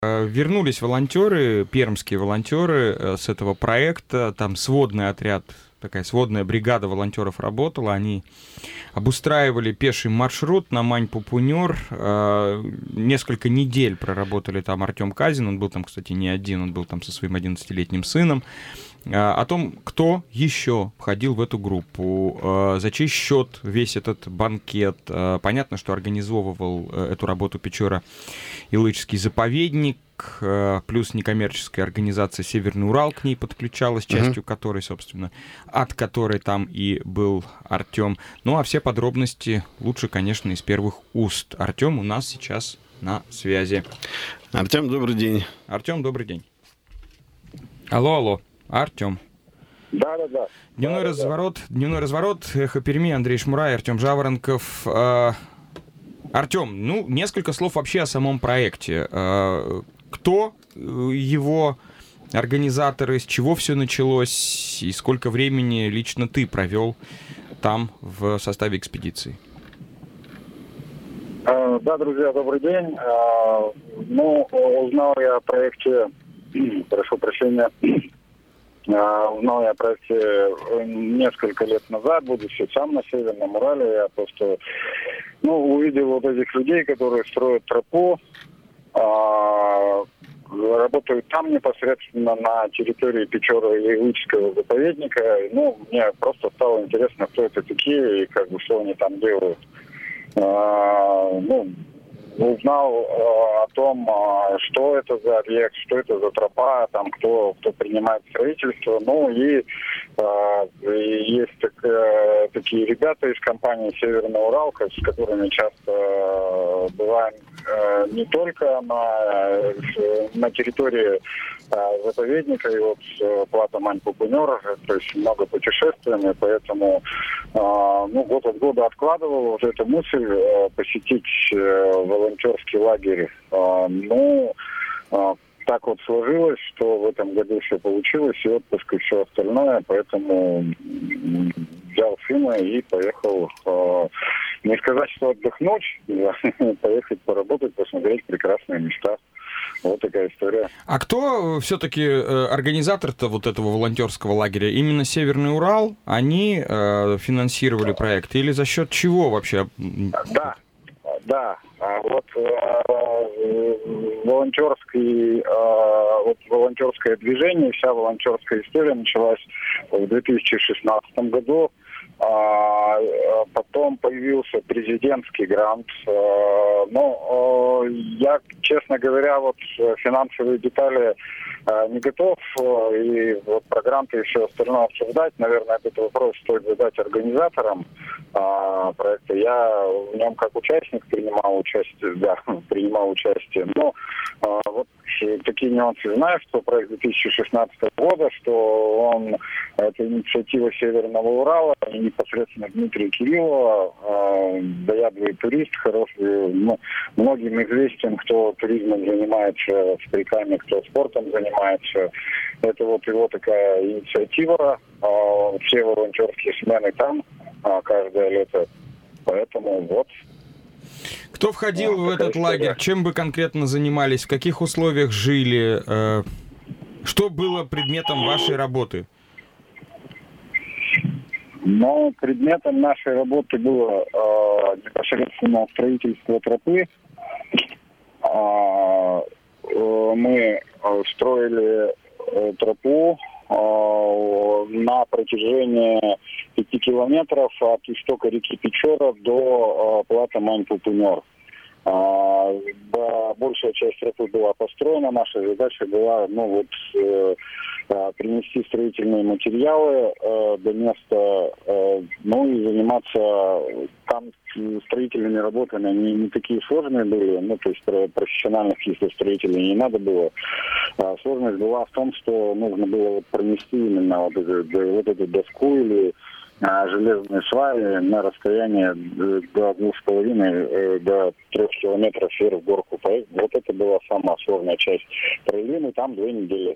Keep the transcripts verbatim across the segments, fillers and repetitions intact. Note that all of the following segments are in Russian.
Вернулись волонтеры, пермские волонтеры с этого проекта, там сводный отряд, такая сводная бригада волонтеров работала, они обустраивали пеший маршрут на Мань-Пупунер, несколько недель проработали там Артем Казин, он был там, кстати, не один, он был там со своим одиннадцатилетним сыном. О том, кто еще входил в эту группу, за чей счет весь этот банкет. Понятно, что организовывал эту работу Печора-Илычский заповедник, плюс некоммерческая организация «Северный Урал» к ней подключалась, частью uh-huh. которой, собственно, от которой там и был Артем. Ну, а все подробности лучше, конечно, из первых уст. Артем у нас сейчас на связи. Артем, добрый день. Артем, добрый день. Алло, алло. Артем. Да, да, да. Дневной да, разворот, да. дневной разворот, Эхо Перми, Андрей Шмурай, Артем Жаворонков. Артем, ну, несколько слов вообще о самом проекте. Кто его организаторы, с чего все началось и сколько времени лично ты провел там в составе экспедиции? Да, друзья, добрый день. Ну, узнал я о проекте, прошу прощения, узнал я о проекте несколько лет назад, будучи сам на Северном Урале. Я просто, ну, увидел вот этих людей, которые строят тропу, а, работают там непосредственно на территории Печора-Илычского заповедника. Ну, мне просто стало интересно, кто это такие и как бы что они там делают. А, ну, узнал э, о том, э, что это за объект, что это за тропа, там кто, кто принимает строительство. Ну и э, есть так, э, такие ребята из компании «Северный Урал», с которыми часто э, бываем э, не только на, э, на территории э, заповедника и вот э, плато Мань-Пупунер, то есть много путешествиями, поэтому э, ну, год от года откладывал вот эту мысль э, посетить э, волонтерский лагерь. Э, ну, э, так вот сложилось, что в этом году все получилось, и отпуск, и все остальное, поэтому взял сына и поехал, э, не сказать, что отдохнуть, поехать поработать, посмотреть прекрасные места. Вот такая история. А кто все-таки э, организатор-то вот этого волонтерского лагеря? Именно Северный Урал? Они э, финансировали проект? Или за счет чего вообще? Да, да. Вот э, волонтерский, э, вот волонтерское движение, вся волонтерская история началась в две тысячи шестнадцатом году. А потом появился президентский грант. Но я, честно говоря, вот финансовые детали не готов. И вот про гранты и все остальное обсуждать. Наверное, этот вопрос стоит задать организаторам проекта. Я в нем как участник принимал участие, да, принимал участие. Но вот такие нюансы знаю, что проект две тысячи шестнадцатого года, что он, это инициатива Северного Урала, и непосредственно Дмитрия Кириллова, э, заядлый турист, хороший, ну, многим известен, кто туризмом занимается, с реками, кто спортом занимается. Это вот его такая инициатива, э, все волонтерские смены там э, каждое лето, поэтому вот. Кто входил ну, в этот история. лагерь? Чем вы конкретно занимались? В каких условиях жили? Что было предметом вашей работы? Ну, предметом нашей работы было э, непосредственно строительство тропы. Э, э, мы строили э, тропу э, на протяжении пяти километров от истока реки Печора до э, плато Мань-Пупунер. А, да, большая часть тропы была построена. Наша задача была, ну вот, э, э, принести строительные материалы э, до места, э, ну и заниматься там строительными работами. Они не такие сложные были, ну то есть профессиональных каких-то строителей не надо было. А сложность была в том, что нужно было вот пронести именно вот эту, вот эту доску или железные сваи на расстояние до двух с половиной до трех километров вверх в горку. Вот это была самая сложная часть. Провели мы там две недели.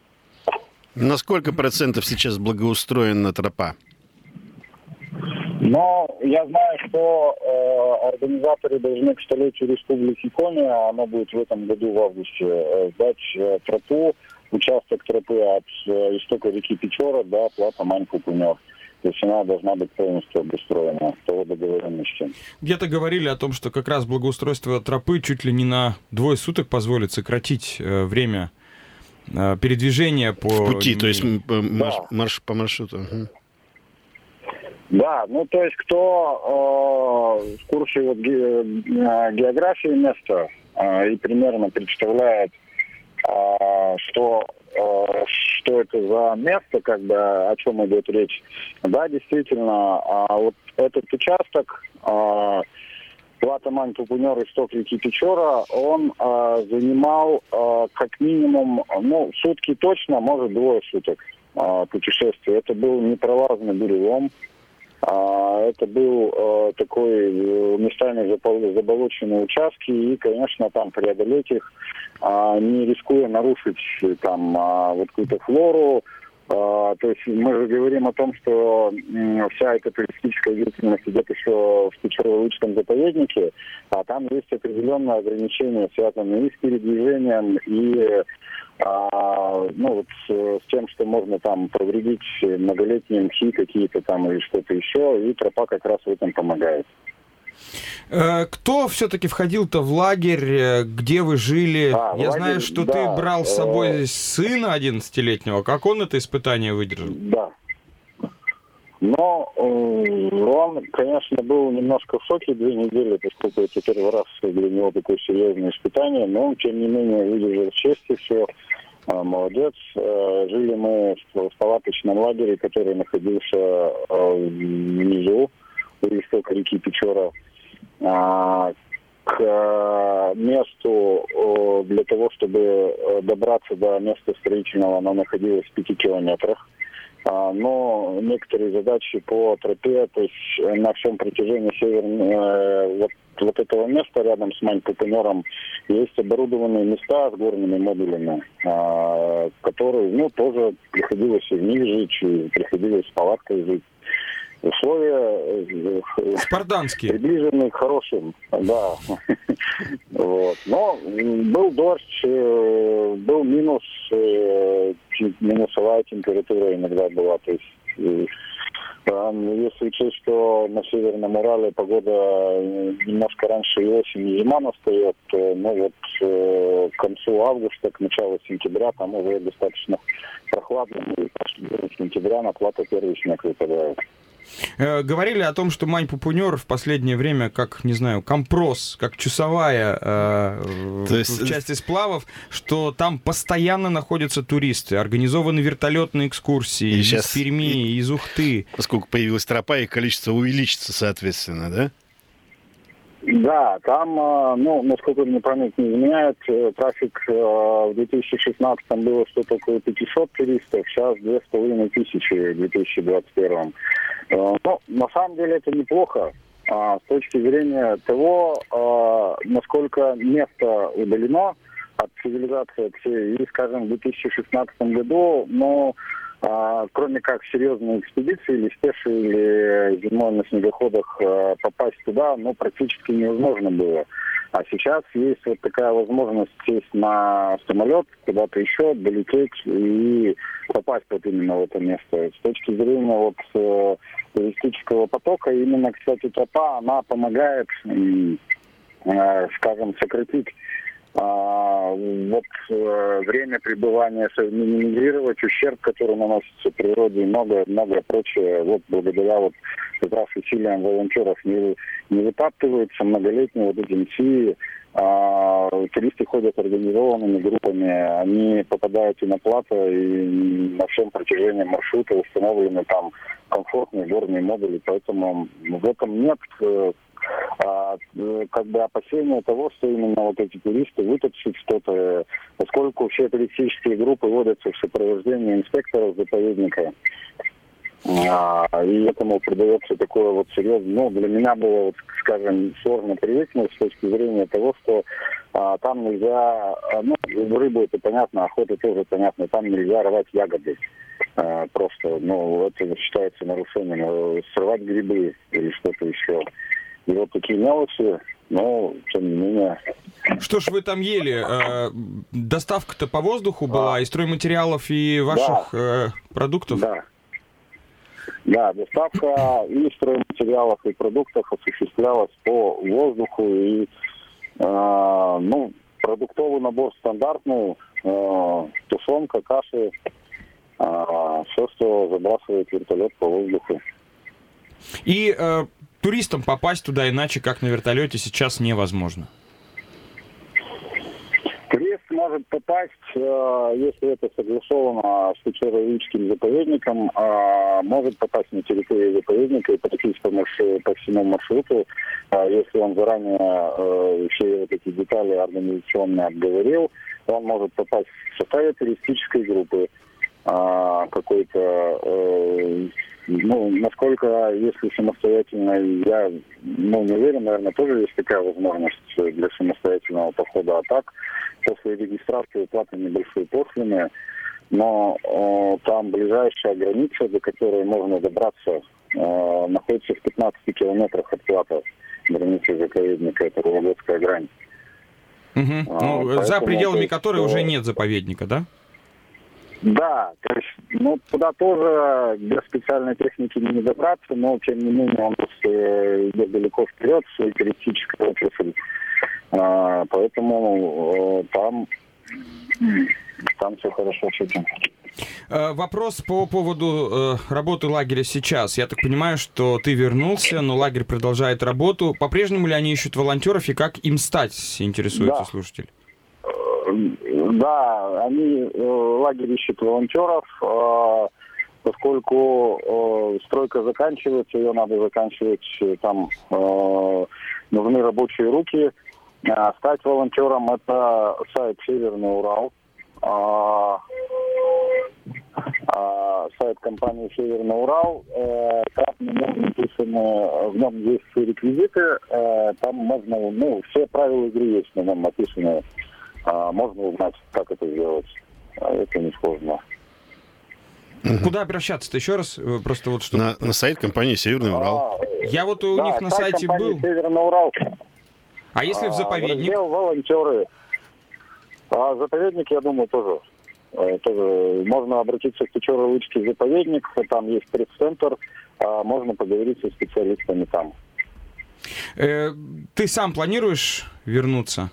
На сколько процентов сейчас благоустроена тропа? Но я знаю, что э, организаторы должны к столетию Республики Коми, а оно будет в этом году в августе, э, сдать э, тропу, участок тропы от э, истока реки Печора до плато Мань-Пупунер. То есть она должна быть полностью обустроена по договоренности. Где-то говорили о том, что как раз благоустройство тропы чуть ли не на двое суток позволит сократить э, время э, передвижения по... В пути, то есть по, марш, Да. марш, по маршруту. Угу. Да, ну то есть кто э, в курсе вот, ге, географии места э, и примерно представляет, э, что, э, что это за место, как бы, о чем идет речь. Да, действительно, а вот этот участок, э, плато Мань-Пупунер, исток реки Печора, он э, занимал э, как минимум, ну, сутки точно, может, двое суток э, путешествия. Это был непролазный бурелом. Это был э, такой э, местами заболоченные участки, и, конечно, там преодолеть их, э, не рискуя нарушить там э, вот какую-то флору. Э, то есть мы же говорим о том, что э, вся эта туристическая деятельность идет еще в Печорово-Лычском заповеднике, а там есть определенные ограничения, связанные и с передвижением, и А, ну, вот с, с тем, что можно там повредить многолетние мхи какие-то там или что-то еще, и тропа как раз в этом помогает. Кто все-таки входил-то в лагерь, где вы жили? А, Я лагерь, знаю, что да, ты брал с собой э... сына одиннадцатилетнего. Как он это испытание выдержал? Да. Но э, он, конечно, был немножко в шоке две недели, поскольку это первый раз для него такое серьезное испытание, но он, тем не менее, выдержал с честью все. Э, молодец. Э, жили мы в, в палаточном лагере, который находился э, внизу, у истока реки Печора. Э, к месту э, для того, чтобы добраться до места строительного, оно находилось в пяти километрах. Но некоторые задачи по тропе, то есть на всем протяжении северного вот, вот этого места рядом с Мань-Пупунером есть оборудованные места с горными модулями, которые, ну, тоже приходилось и в них жить, и приходилось в палатках жить. Условия спартанские, приближены к хорошим, да. Вот. Но был дождь, был минус, минусовая температура иногда была. То есть, если учесть, что на Северном Урале погода немножко раньше и осень, и зима настает, то, ну вот к концу августа, к началу сентября там уже достаточно прохладно. И в сентября на плато первый снег выпадает. Говорили о том, что Мань-Пупунер в последнее время, как, не знаю, компрос, как часовая э, То есть... в части сплавов, что там постоянно находятся туристы, организованы вертолетные экскурсии и из сейчас... Перми, из Ухты. Поскольку появилась тропа, их количество увеличится, соответственно, да? Да, там, ну, насколько мне память не изменяет, трафик в две тысячи шестнадцатом было что-то около пятьсот туристов, сейчас две с половиной тысячи в две тысячи двадцать первом. Ну, на самом деле это неплохо с точки зрения того, насколько место удалено от цивилизации всей. И, скажем, в две тысячи шестнадцатом году, ну, А, кроме как серьезные экспедиции или спеши, или зимой на снегоходах а, попасть туда, ну, практически невозможно было. А сейчас есть вот такая возможность сесть на самолет, куда-то еще, долететь и попасть вот именно в это место. С точки зрения вот э, туристического потока, именно, кстати, тропа, она помогает, э, скажем, сократить А, вот э, время пребывания, минимизировать ущерб, который наносится природе, и многое, многое прочее. Вот благодаря вот как раз усилиям волонтеров не, не вытаптываются многолетние вот эти мсии. А, туристы ходят организованными группами, они попадают и на плато, и на всем протяжении маршрута установлены там комфортные горные модули, поэтому в этом нет А, как бы опасения того, что именно вот эти туристы вытащат что-то, поскольку все туристические группы водятся в сопровождении инспекторов заповедника. А, и этому придается такое вот серьезное, ну, для меня было, вот, скажем, сложно привыкнуть с точки зрения того, что а, там нельзя, а, ну, рыбу это понятно, охота тоже понятно, там нельзя рвать ягоды. А, просто, ну, это считается нарушением. Срывать грибы или что-то еще. И вот такие мелочи, но, тем не менее... Что ж вы там ели? Э, доставка-то по воздуху была, и стройматериалов, и ваших да. э, продуктов? Да. Да, доставка и стройматериалов, и продуктов осуществлялась по воздуху. И, э, ну, продуктовый набор стандартный, э, тушенка, каши, э, все, что забрасывает вертолет по воздуху. И э, туристам попасть туда иначе, как на вертолете, сейчас невозможно. Турист может попасть, э, если это согласовано с Печеро-Илимским заповедником, э, может попасть на территорию заповедника и пройтись по, маршру, по всему маршруту, э, если он заранее э, все вот эти детали организационно обговорил, он может попасть в составе туристической группы э, какой-то, э, ну, насколько, если самостоятельно, я, ну, не уверен, наверное, тоже есть такая возможность для самостоятельного похода, а так, после регистрации уплаты небольшой пошлины, но э, там ближайшая граница, до которой можно добраться, э, находится в пятнадцати километрах от плата границы заповедника, это Вологодская грань. Угу. А, ну, за пределами которой что... уже нет заповедника, да? Да, то есть, ну, туда тоже без специальной техники не добраться, но, тем не менее, он э, идет далеко вперед, в свою туристическую отрасль. А, поэтому э, там, там все хорошо с этим. Вопрос по поводу э, работы лагеря сейчас. Я так понимаю, что ты вернулся, но лагерь продолжает работу. По-прежнему ли они ищут волонтеров и как им стать, интересуется да. слушатель? Да, они, э, лагерь ищет волонтеров, э, поскольку э, стройка заканчивается, ее надо заканчивать, там э, нужны рабочие руки. А стать волонтером — это сайт Северный Урал, а, а, сайт компании Северный Урал. Э, там написаны, в нем есть все реквизиты, э, там можно, ну, все правила игры есть на нем написаны. А, можно узнать, как это сделать. А это несложно. Куда обращаться-то еще раз? Просто вот что. На, на сайт компании Северный Урал. А, Я вот у да, них на сайте был. Северный Урал. А если в заповедник? Раздел волонтеры. А заповедник, я думаю, тоже. тоже можно обратиться в Печеро-Илимский заповедник, там есть пресс-центр, а можно поговорить со специалистами там. Э, ты сам планируешь вернуться?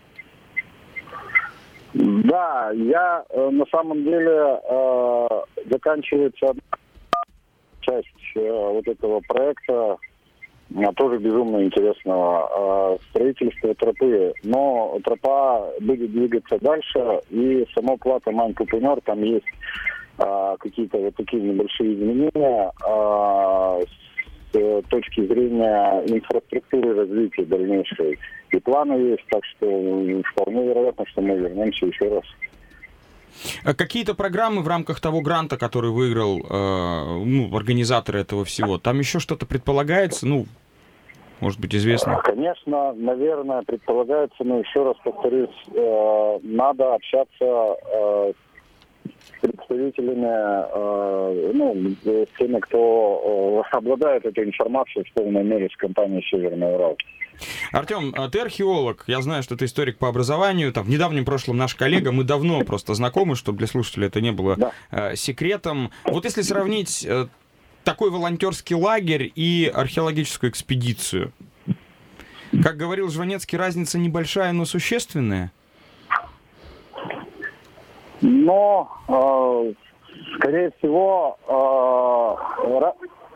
Да, я э, на самом деле э, заканчивается одна часть э, вот этого проекта, э, тоже безумно интересного, э, строительства тропы. Но тропа будет двигаться дальше, и само плато Мань-Купенер, там есть э, какие-то вот такие небольшие изменения э, с точки зрения инфраструктуры развития дальнейшей. И планы есть, так что вполне вероятно, что мы вернемся еще раз. Какие-то программы в рамках того гранта, который выиграл э, ну, организатор этого всего, там еще что-то предполагается? Ну, может быть, известно? Конечно, наверное, предполагается, но еще раз повторюсь, э, надо общаться э, с представителями, э, ну, с теми, кто э, обладает этой информацией в полной мере с компанией «Северный Урал». Артем, ты археолог, я знаю, что ты историк по образованию, там, в недавнем прошлом наш коллега, мы давно просто знакомы, чтобы для слушателей это не было да. э, секретом. Вот если сравнить э, такой волонтерский лагерь и археологическую экспедицию, как говорил Жванецкий, разница небольшая, но существенная? Но, э, скорее всего, э,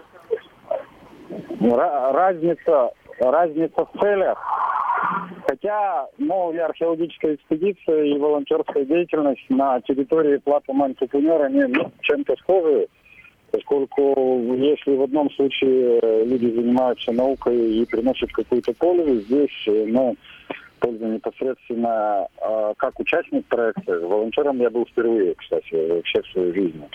ra- разница... Разница в целях. Хотя, ну, и археологическая экспедиция, и волонтерская деятельность на территории плато Мань-Купенер, они ну, чем-то схожи, поскольку если в одном случае люди занимаются наукой и приносят какую-то пользу, здесь, ну, пользу непосредственно э, как участник проекта. Волонтером я был впервые, кстати, вообще в своей жизни.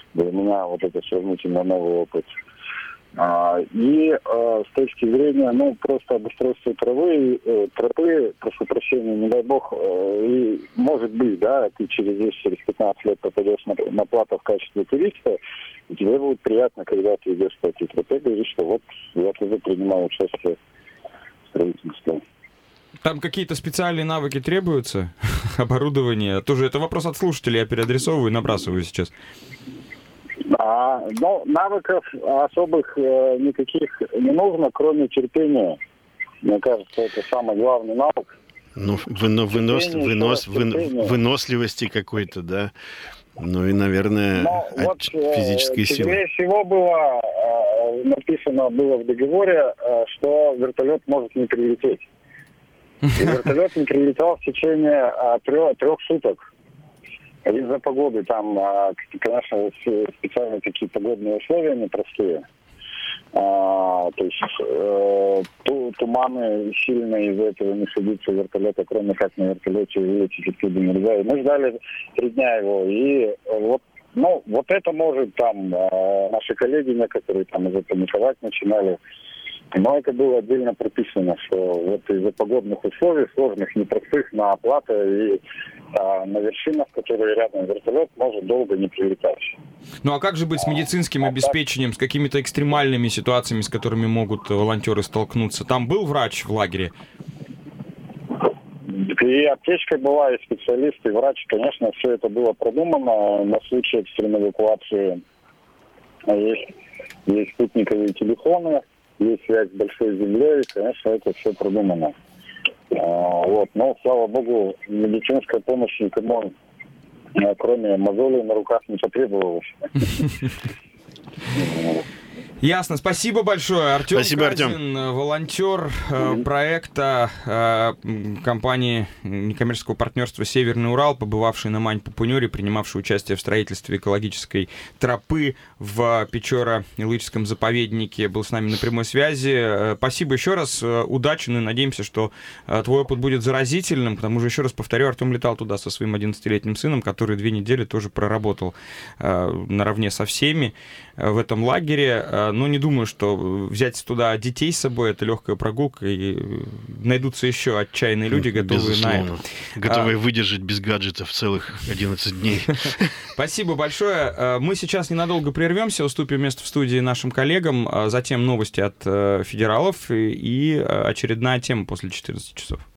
Для меня вот это сравнительно новый опыт. А, и а, с точки зрения, ну, просто обустройства травы, э, тропы, прошу прощения, не дай бог, э, и может быть, да, ты через десять-пятнадцать лет попадешь на, на плато в качестве туриста, и тебе будет приятно, когда ты идешь по этой тропе, говоришь, что вот я тоже принимаю участие в строительстве. Там какие-то специальные навыки требуются? Оборудование? Тоже это вопрос от слушателей, я переадресовываю и набрасываю сейчас. А, ну, навыков особых э, никаких не нужно, кроме терпения. Мне кажется, это самый главный навык. Ну, выно, вынос, терпение, вынос, терпение. выносливости какой-то, да. Ну и, наверное, Но от вот, физической э, силы. Скорее всего, было э, написано было в договоре, э, что вертолет может не прилететь. И вертолет не прилетал в течение э, трех, трех суток. Из-за погоды там, конечно, специально такие погодные условия непростые. А, то есть э, туманы сильные, из-за этого не садится вертолета, кроме как на вертолете вылететь оттуда нельзя. И мы ждали три дня его. И вот, ну, вот это может там э, наши коллеги некоторые там уже паниковать начинали. Но это было отдельно прописано, что вот из-за погодных условий, сложных, непростых, на оплату и а, на вершинах, которые рядом вертолет, может долго не прилетать. Ну а как же быть с медицинским обеспечением, с какими-то экстремальными ситуациями, с которыми могут волонтеры столкнуться? Там был врач в лагере? И аптечка была, и специалист, и врач. Конечно, все это было продумано на случай экстренной эвакуации. Есть, есть спутниковые телефоны, есть связь с большой землей, конечно, это все продумано. А, вот. Но, слава богу, медицинская помощь никому, кроме мозолей, на руках не потребовалась. Ясно. Спасибо большое. Артем Спасибо, Казин, Артем. волонтер э, проекта э, компании некоммерческого партнерства «Северный Урал», побывавший на Мань-Пупунёре, принимавший участие в строительстве экологической тропы в Печора-Илычском заповеднике, был с нами на прямой связи. Э, спасибо еще раз. Э, удачи, ну и надеемся, что э, твой опыт будет заразительным, потому что, еще раз повторю, Артем летал туда со своим одиннадцатилетним сыном, который две недели тоже проработал э, наравне со всеми э, в этом лагере. Э, Но не думаю, что взять туда детей с собой — это легкая прогулка, и найдутся еще отчаянные люди, готовые Безусловно. на это. Готовые а... выдержать без гаджетов целых одиннадцать дней. Спасибо большое. Мы сейчас ненадолго прервемся, уступим место в студии нашим коллегам, затем новости от федералов и очередная тема после четырнадцати часов.